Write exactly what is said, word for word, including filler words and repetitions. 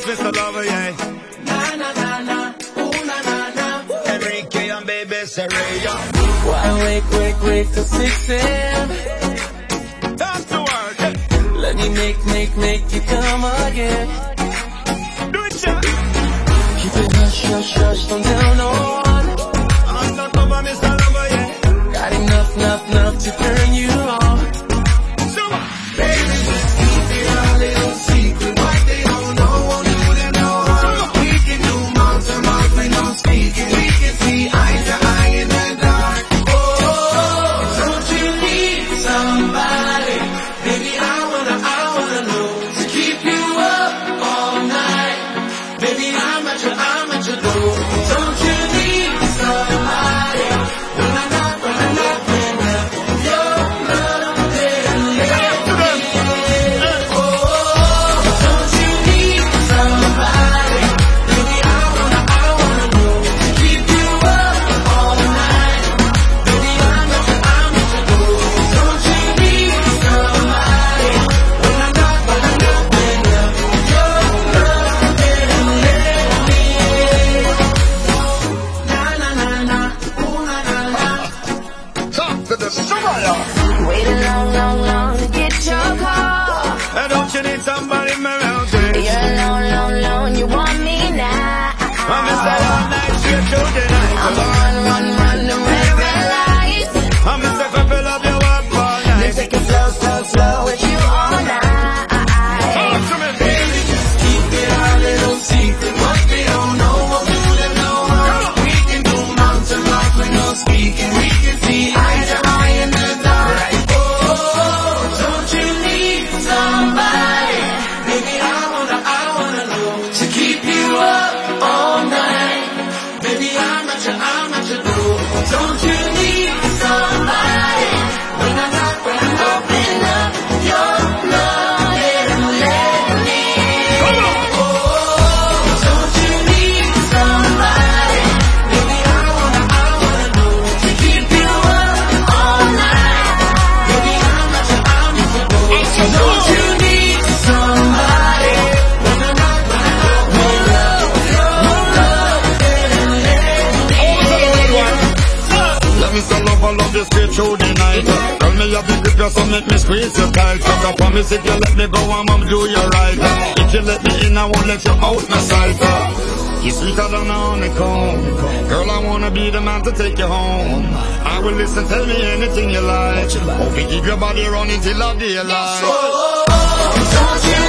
It's Mister Lover, yeah. Na na na na, ooh na na na. Enrique and baby Serena. Why wake, wake, wake till six a m? That's the word. Let me make, make, make you come again. Do it, yeah. Keep it hush, hush, hush, don't tell no one. Undercover Mister Lover, yeah. Got enough, enough, enough to turn you on. So what? Baby, just keep it a little secret. What they don't know won't do them no harm. We can do mouth to mouth with no speaking. We can see eye to eye in the dark. Oh, don't you need somebody? Baby, I wanna, I wanna know to keep you up all night. Baby, I'm at your, I'm at your door. Don't you need somebody? When I knock, when I knock, when I your love then let me in. Oh, don't you need somebody? Baby, I wanna, I wanna know to keep you up all night. Baby, I'm at your, I'm at your door. Don't you need somebody? When I knock, when I knock, when I your love then let me in. Na na na na, ooh na na na. Talk to the Soraya. Waited long, long, long to get your call. And don't you need somebody around there? You're alone, alone, alone, you want me now. I'm Mister All Night, straight through the night. I'm a run, run, run, the red, red lights. I'm Mister Couple of your up all Let's night. take it slow, slow, slow with you all night. Talk to me, baby. Keep it a little secret. What they don't know won't do them no harm. We can do mouth to mouth with no speaking. We can see eye to eye in the dark. Oh, don't you need somebody? Baby, I wanna, I wanna know to keep you up all night. Baby, I'm at your, I'm at your door. Don't you need somebody? When I knock, when I open up your love, let 'em let me in. Oh, don't you need somebody? Baby, I wanna, I wanna know to keep you up all night. Baby, I'm at your, I'm at your door. Don't you need somebody? When I knock, when I open up your love, let 'em let me in. Let me sell love, I love you straight through the night. Tell me you be grip you, so make me squeeze you tight. Cause I promise if you let me go, I'ma do you right. If you let me in, I won't let you out my sight. You're sweeter than a honeycomb. Girl, I wanna be the man to take you home. I will listen, tell me anything you like. Hope you keep your body running till I daylight. Oh, don't you